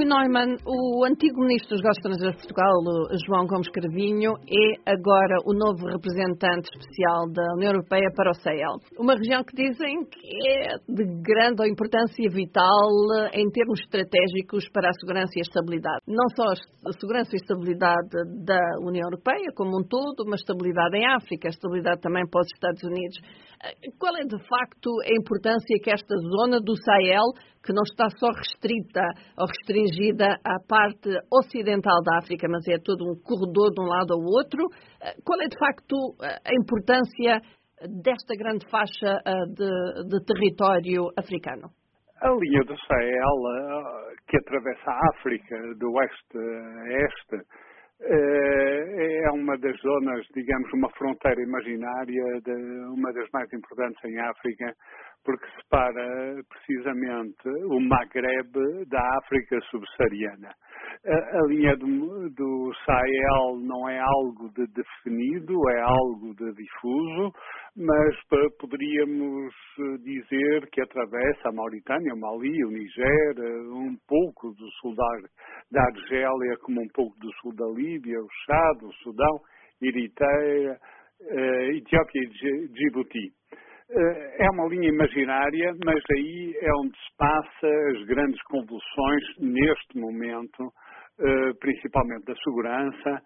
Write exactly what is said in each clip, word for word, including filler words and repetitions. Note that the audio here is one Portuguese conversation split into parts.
Neumann, o antigo Ministro dos Negócios Estrangeiros de Portugal, João Gomes Cravinho, é agora o novo representante especial da União Europeia para o Sahel. Uma região que dizem que é de grande importância vital em termos estratégicos para a segurança e a estabilidade. Não só a segurança e a estabilidade da União Europeia como um todo, mas estabilidade em África, estabilidade também para os Estados Unidos. Qual é, de facto, a importância que esta zona do Sahel, que não está só restrita ou restringida à parte ocidental da África, mas é todo um corredor de um lado ao outro, qual é, de facto, a importância desta grande faixa de, de território africano? A linha do Sahel, que atravessa a África do oeste a este, é uma das zonas, digamos, uma fronteira imaginária, de uma das mais importantes em África, porque separa precisamente o Magreb da África subsaariana. A, a linha do, do Sahel não é algo de definido, é algo de difuso, mas poderíamos dizer que atravessa a Mauritânia, o Mali, o Niger, um pouco do sul da, da Argélia, como um pouco do sul da Líbia, o Chad, o Sudão, Eritreia, Etiópia e Djibouti. É uma linha imaginária, mas aí é onde se passa as grandes convulsões neste momento, principalmente da segurança,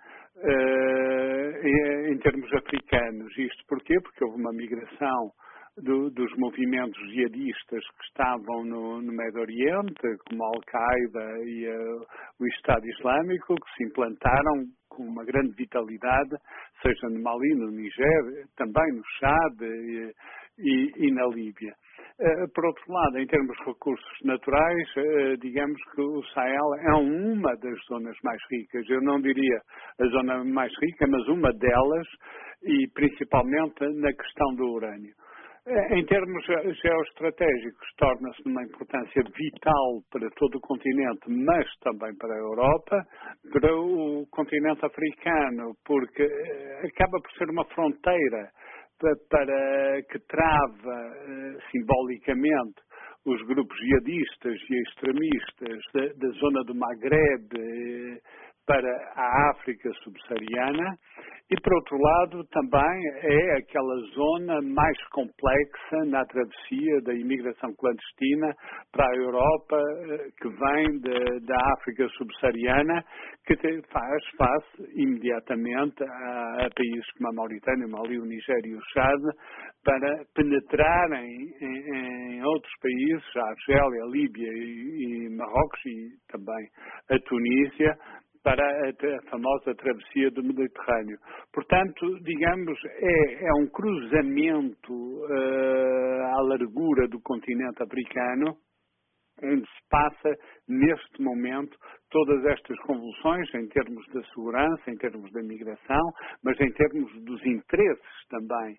em termos africanos. Isto porquê? Porque houve uma migração do, dos movimentos jihadistas que estavam no, no Médio Oriente, como a Al-Qaeda e uh, o Estado Islâmico, que se implantaram com uma grande vitalidade, seja no Mali, no Niger, também no Chad e, e, e na Líbia. Uh, por outro lado, em termos de recursos naturais, uh, digamos que o Sahel é uma das zonas mais ricas. Eu não diria a zona mais rica, mas uma delas, e principalmente na questão do urânio. Em termos geoestratégicos, torna-se de uma importância vital para todo o continente, mas também para a Europa, para o continente africano, porque acaba por ser uma fronteira para, para que trava simbolicamente os grupos jihadistas e extremistas da, da zona do Magreb para a África subsaariana. E, por outro lado, também é aquela zona mais complexa na travessia da imigração clandestina para a Europa, que vem de, da África subsaariana, que te, faz face imediatamente a, a países como a Mauritânia, o Mali, o Niger e o Chad, para penetrarem em, em outros países, a Argélia, a Líbia e, e Marrocos e também a Tunísia, para a, a famosa travessia do Mediterrâneo. Portanto, digamos, é, é um cruzamento uh, à largura do continente africano, onde se passa, neste momento, todas estas convulsões em termos da segurança, em termos da migração, mas em termos dos interesses também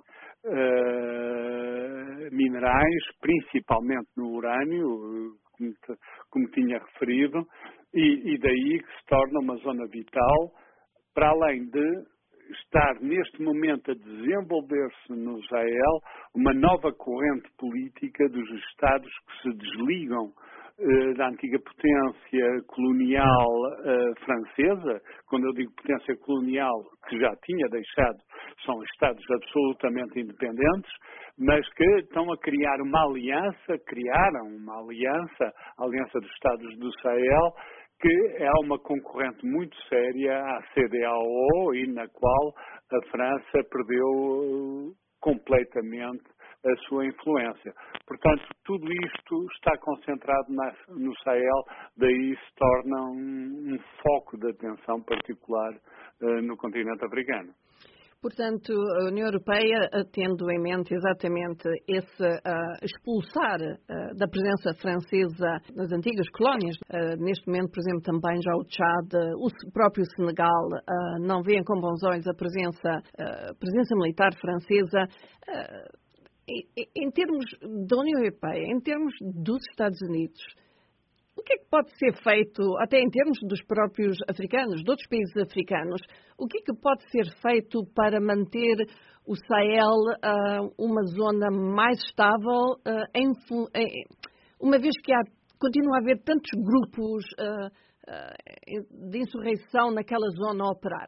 uh, minerais, principalmente no urânio, como, como tinha referido, e, e daí que se torna uma zona vital, para além de estar neste momento a desenvolver-se no Sahel uma nova corrente política dos Estados que se desligam eh, da antiga potência colonial eh, francesa. Quando eu digo potência colonial, que já tinha deixado, são Estados absolutamente independentes, mas que estão a criar uma aliança, criaram uma aliança, a Aliança dos Estados do Sahel, que é uma concorrente muito séria à C D A O e na qual a França perdeu completamente a sua influência. Portanto, tudo isto está concentrado na, no Sahel, daí se torna um, um foco de atenção particular uh, no continente africano. Portanto, a União Europeia, tendo em mente exatamente esse uh, expulsar uh, da presença francesa nas antigas colónias, uh, neste momento, por exemplo, também já o Tchad, uh, o próprio Senegal, uh, não veem com bons olhos a presença, uh, presença militar francesa. Uh, em, em termos da União Europeia, em termos dos Estados Unidos, o que é que pode ser feito, até em termos dos próprios africanos, de outros países africanos, o que é que pode ser feito para manter o Sahel uh, uma zona mais estável, uh, em, em, uma vez que há, continua a haver tantos grupos uh, de insurreição naquela zona a operar.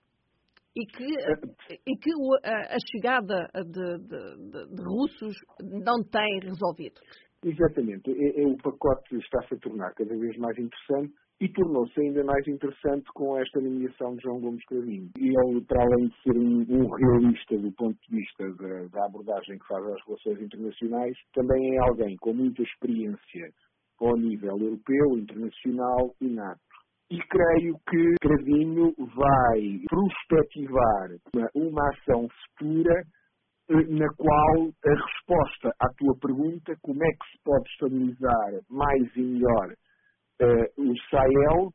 E que, e que a chegada de, de, de, de russos não tem resolvido. Exatamente. É, é, o pacote está-se a tornar cada vez mais interessante e tornou-se ainda mais interessante com esta nomeação de João Gomes Cravinho. E ele, para além de ser um, um realista do ponto de vista da, da abordagem que faz às relações internacionais, também é alguém com muita experiência ao nível europeu, internacional e NATO. E creio que Cravinho vai prospectivar uma, uma ação futura na qual a resposta à tua pergunta, como é que se pode estabilizar mais e melhor uh, o Sahel,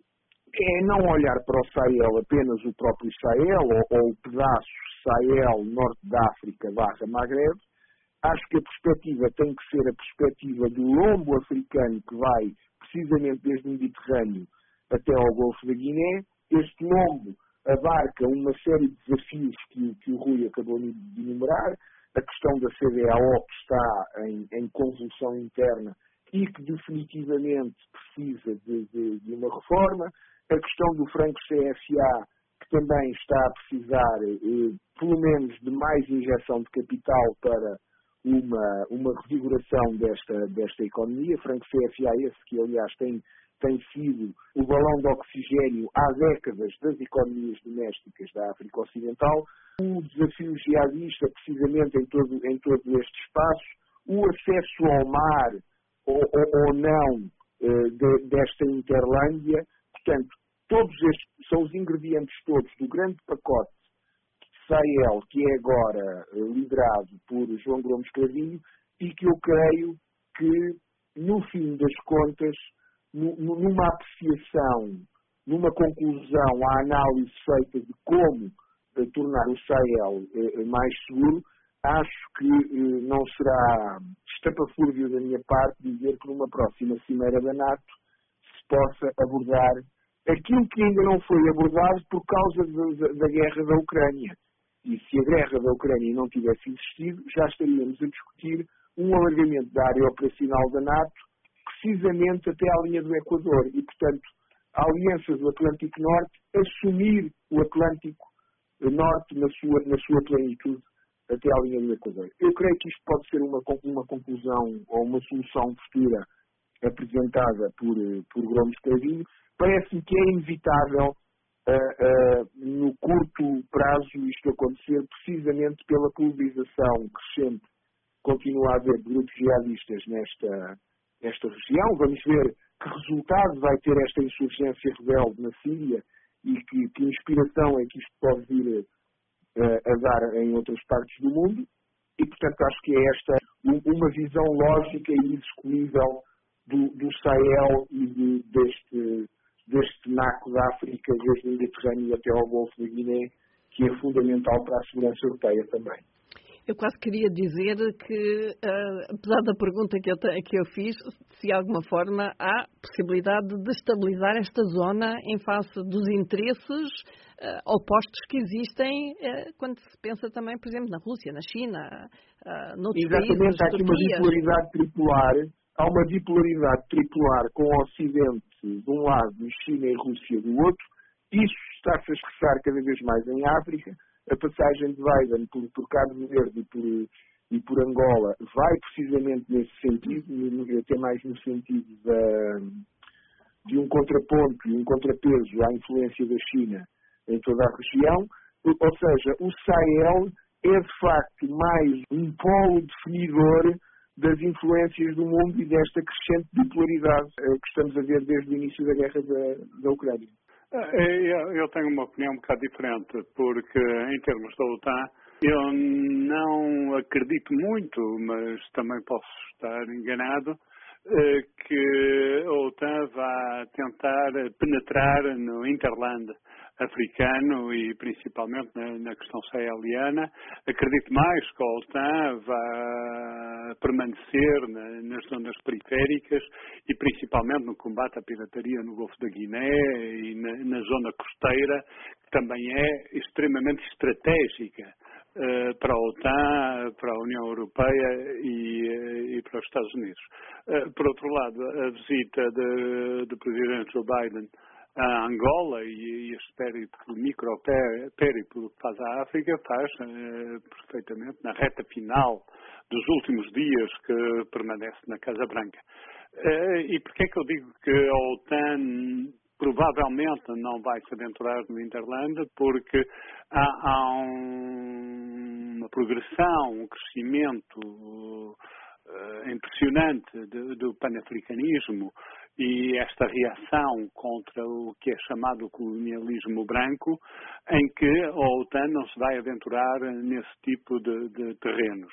é não olhar para o Sahel apenas o próprio Sahel ou, ou o pedaço Sahel, norte da África barra Maghreb. Acho que a perspectiva tem que ser a perspectiva do lombo africano que vai precisamente desde o Mediterrâneo até ao Golfo da Guiné. Este lombo abarca uma série de desafios que, que o Rui acabou de enumerar, a questão da C D A O que está em, em convulsão interna e que definitivamente precisa de, de, de uma reforma, a questão do franco C F A que também está a precisar eh, pelo menos de mais injeção de capital para uma, uma revigoração desta, desta economia, franco C F A esse que aliás tem tem sido o balão de oxigênio há décadas das economias domésticas da África Ocidental, o desafio jihadista precisamente em todo, em todo este espaço, o acesso ao mar ou, ou, ou não eh, de, desta Interlândia. Portanto, todos estes são os ingredientes todos do grande pacote Sahel, que é agora eh, liderado por João Gomes Cravinho e que eu creio que, no fim das contas, numa apreciação, numa conclusão, à análise feita de como eh, tornar o Sahel eh, mais seguro, acho que eh, não será estapafúrdio da minha parte dizer que numa próxima cimeira da NATO se possa abordar aquilo que ainda não foi abordado por causa de, de, da guerra da Ucrânia. E se a guerra da Ucrânia não tivesse existido, já estaríamos a discutir um alargamento da área operacional da NATO precisamente até à linha do Equador e, portanto, a Aliança do Atlântico Norte assumir o Atlântico Norte na sua, na sua plenitude até à linha do Equador. Eu creio que isto pode ser uma, uma conclusão ou uma solução futura apresentada por, por Gomes Cravinho. Parece-me que é inevitável uh, uh, no curto prazo isto acontecer precisamente pela polarização crescente. Continua a haver grupos jihadistas nesta esta região. Vamos ver que resultado vai ter esta insurgência rebelde na Síria e que, que inspiração é que isto pode vir a, a dar em outras partes do mundo. E, portanto, acho que é esta uma visão lógica e execuível do, do Sahel e de, deste, deste naco da África, desde o Mediterrâneo até ao Golfo da Guiné, que é fundamental para a segurança europeia também. Eu quase queria dizer que, uh, apesar da pergunta que eu, te, que eu fiz, se de alguma forma há possibilidade de destabilizar esta zona em face dos interesses uh, opostos que existem uh, quando se pensa também, por exemplo, na Rússia, na China, uh, noutros Exatamente, países, há aqui uma bipolaridade tripular, há uma bipolaridade tripular com o Ocidente de um lado e China e Rússia do outro. Isso está-se a expressar cada vez mais em África. A passagem de Biden por, por Cabo Verde e por, e por Angola vai precisamente nesse sentido, até mais no sentido da, de um contraponto e um contrapeso à influência da China em toda a região. Ou seja, o Sahel é de facto mais um polo definidor das influências do mundo e desta crescente bipolaridade que estamos a ver desde o início da guerra da, da Ucrânia. Eu tenho uma opinião um bocado diferente, porque em termos da OTAN, eu não acredito muito, mas também posso estar enganado, que a OTAN vá tentar penetrar no hinterland africano e principalmente na, na questão saheliana. Acredito mais que a OTAN vá permanecer na, nas zonas periféricas e principalmente no combate à pirataria no Golfo da Guiné e na, na zona costeira, que também é extremamente estratégica uh, para a OTAN, para a União Europeia e, uh, e para os Estados Unidos. Uh, por outro lado, a visita de, do Presidente Joe Biden a Angola e, e este périplo, micro-périplo que faz a África, faz uh, perfeitamente na reta final dos últimos dias que permanece na Casa Branca. Uh, e porquê é que eu digo que a OTAN provavelmente não vai se aventurar no Hinterland? Porque há, há um, uma progressão, um crescimento uh, impressionante de, do panafricanismo e esta reação contra o que é chamado colonialismo branco, em que a OTAN não se vai aventurar nesse tipo de, de terrenos.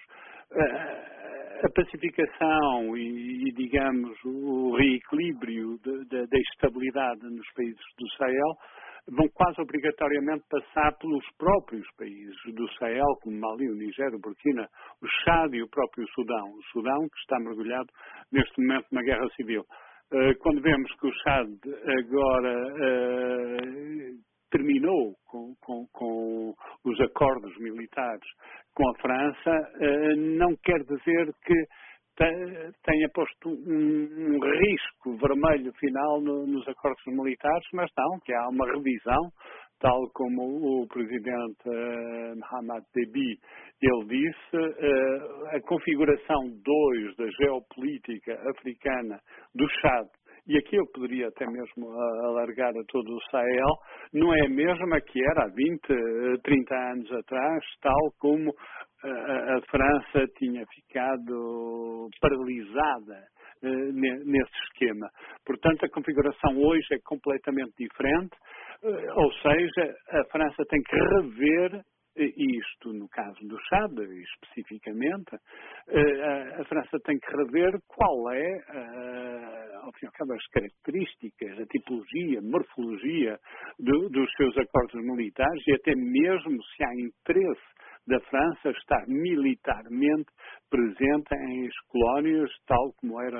A pacificação e, digamos, o reequilíbrio da estabilidade nos países do Sahel vão quase obrigatoriamente passar pelos próprios países do Sahel, como Mali, o Nigéria, o Burkina, o Chad e o próprio Sudão. O Sudão que está mergulhado neste momento na guerra civil. Quando vemos que o Chad agora uh, terminou com, com, com os acordos militares com a França, uh, não quer dizer que tenha posto um, um risco vermelho final no, nos acordos militares, mas não, que há uma revisão, tal como o presidente uh, Mohamed Deby, ele disse, uh, a configuração dois da geopolítica africana do Chad, e aqui eu poderia até mesmo alargar a todo o Sahel, não é a mesma que era há vinte, trinta anos atrás, tal como a, a França tinha ficado paralisada uh, nesse esquema. Portanto, a configuração hoje é completamente diferente, uh, ou seja, a França tem que rever isto, no caso do Chad, especificamente, a França tem que rever qual é, ao fim e ao cabo, as características, a tipologia, a morfologia do, dos seus acordos militares e até mesmo se há interesse da França estar militarmente presente em colónias, tal como era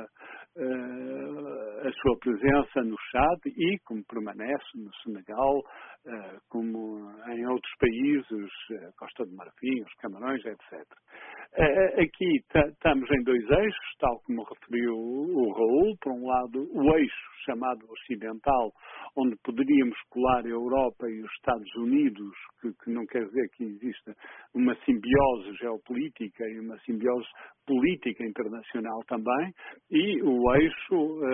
uh, a sua presença no Chad e como permanece no Senegal, uh, como em outros países, a Costa de Marfim, os Camarões, etcétera. Uh, aqui estamos em dois eixos, tal como referiu o Raul. Por um lado, o eixo chamado ocidental, onde poderíamos colar a Europa e os Estados Unidos, que, que não quer dizer que exista uma simbiose geopolítica e uma simbiose política internacional também, e o eixo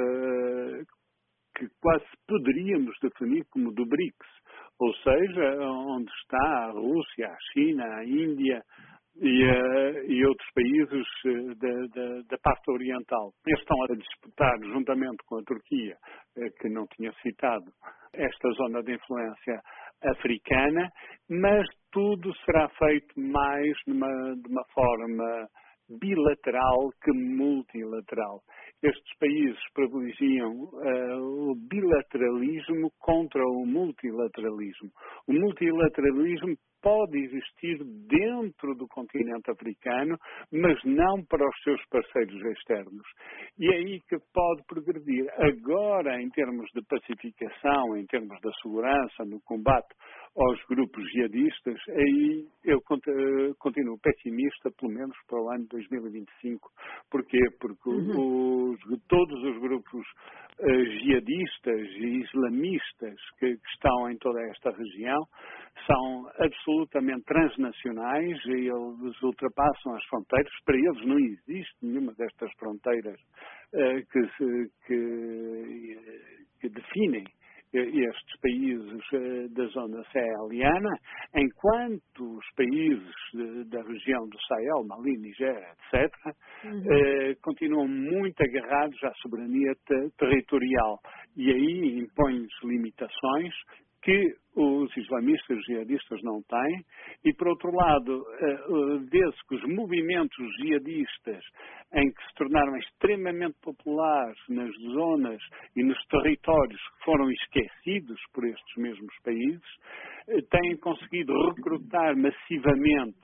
uh, que quase poderíamos definir como do BRICS, ou seja, onde está a Rússia, a China, a Índia e, uh, e outros países uh, da, da, da parte oriental. Eles estão a disputar, juntamente com a Turquia, uh, que não tinha citado, esta zona de influência africana, mas tudo será feito mais numa, de uma forma bilateral que multilateral. Estes países privilegiam uh, o bilateralismo contra o multilateralismo. O multilateralismo pode existir dentro do continente africano, mas não para os seus parceiros externos. E é aí que pode progredir. Agora, em termos de pacificação, em termos da segurança, no combate aos grupos jihadistas, aí eu continuo pessimista, pelo menos para o ano dois mil e vinte e cinco. Porquê? Porque uhum. os, todos os grupos uh, jihadistas e islamistas que, que estão em toda esta região são absolutamente transnacionais e eles ultrapassam as fronteiras. Para eles não existe nenhuma destas fronteiras uh, que, se, que, que definem estes países da zona saheliana, enquanto os países da região do Sahel, Mali, Nigéria, etcétera, uhum. eh, continuam muito agarrados à soberania te- territorial. E aí impõem-se limitações que os islamistas e jihadistas não têm, e, por outro lado, vê-se que os movimentos jihadistas, em que se tornaram extremamente populares nas zonas e nos territórios que foram esquecidos por estes mesmos países, têm conseguido recrutar massivamente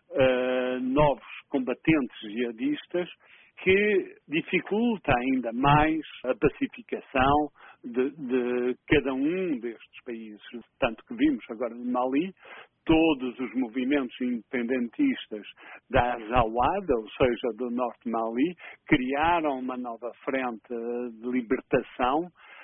uh, novos combatentes jihadistas, que dificulta ainda mais a pacificação de, de cada um destes países. Tanto que vimos agora no Mali, todos os movimentos independentistas da Azawada, ou seja, do norte de Mali, criaram uma nova frente de libertação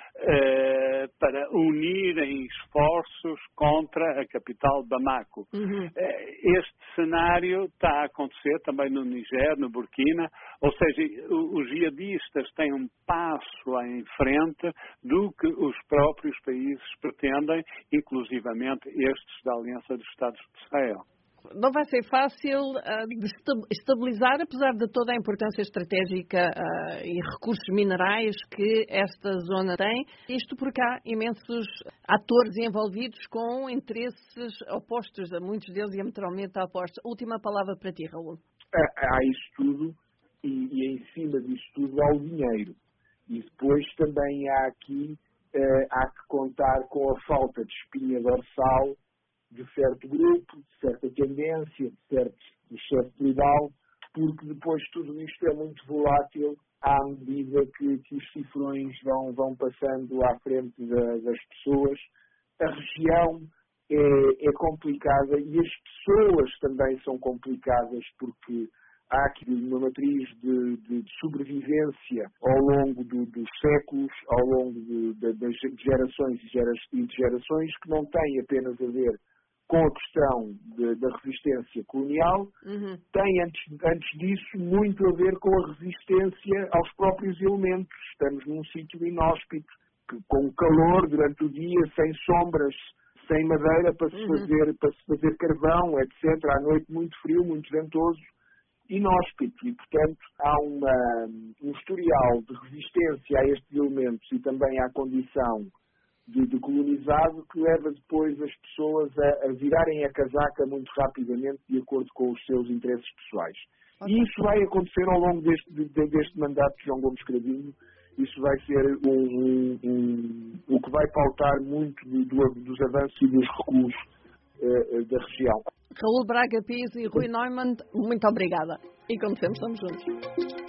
Uh, para unirem esforços contra a capital Bamako. Uhum. Uh, este cenário está a acontecer também no Niger, no Burkina, ou seja, os jihadistas têm um passo em frente do que os próprios países pretendem, inclusivamente estes da Aliança dos Estados de Sahel. Não vai ser fácil uh, de estabilizar, apesar de toda a importância estratégica uh, e recursos minerais que esta zona tem. Isto porque há imensos atores envolvidos com interesses opostos, a muitos deles diametralmente opostos. Última palavra para ti, Raul. Há, há isso tudo e, e em cima disso tudo há o dinheiro. E depois também há aqui, uh, há que contar com a falta de espinha dorsal de certo grupo, de certa tendência, de certo excesso legal, porque depois tudo isto é muito volátil à medida que, que os cifrões vão, vão passando à frente da, das pessoas. A região é, é complicada e as pessoas também são complicadas porque há aqui uma matriz de, de, de sobrevivência ao longo do, dos séculos, ao longo de, de, das gerações e de gerações que não tem apenas a ver com a questão de, da resistência colonial, uhum. tem antes, antes disso muito a ver com a resistência aos próprios elementos. Estamos num sítio inóspito, que, com calor durante o dia, sem sombras, sem madeira para se, uhum. fazer, para se fazer carvão, etcétera. À noite muito frio, muito ventoso, inóspito. E, portanto, há uma, um historial de resistência a estes elementos e também à condição De, de colonizado que leva depois as pessoas a, a virarem a casaca muito rapidamente de acordo com os seus interesses pessoais. Okay. E isso vai acontecer ao longo deste, de, deste mandato de João Gomes Cravinho. Isso vai ser um, um, um, o que vai pautar muito do, do, dos avanços e dos recuos uh, da região. Raul Braga Pires e Rui Neumann, muito obrigada. E como sempre, estamos juntos.